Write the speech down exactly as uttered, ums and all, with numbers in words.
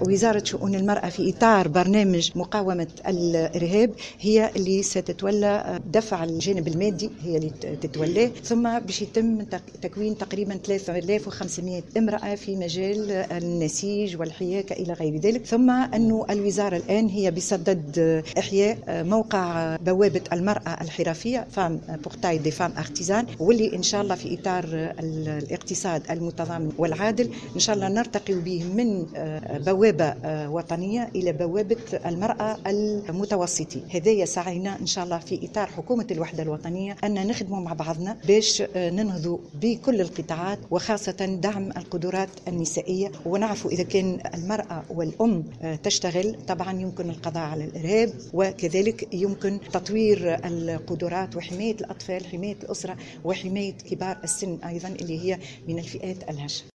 وزارة شؤون المرأة في إطار برنامج مقاومة الإرهاب هي اللي ستتولى دفع الجانب المادي، هي اللي تتولاه، ثم باش يتم تكوين تقريبا ثلاثة آلاف وخمسمائة امرأة في مجال النسيج والحياكة إلى غير ذلك. ثم أن الوزارة الآن هي بصدد إحياء موقع بوابة المرأة الحرفية فام بورتاي دي فام ارتيزان، واللي إن شاء الله في إطار الاقتصاد المتضامن والعادل إن شاء الله نرتقي به من بوابة وطنية إلى بوابة المرأة المتوسطي. هذا سعينا إن شاء الله في إطار حكومة الوحدة الوطنية أن نخدموا مع بعضنا باش ننهضوا بكل القطاعات، وخاصة دعم القدرات النسائية. ونعرف إذا كان المرأة والأم تشتغل طبعا يمكن القضاء على الإرهاب، وكذلك يمكن تطوير القدرات وحماية الأطفال، حماية الأسرة، وحماية كبار السن أيضا اللي هي من الفئات الهشة.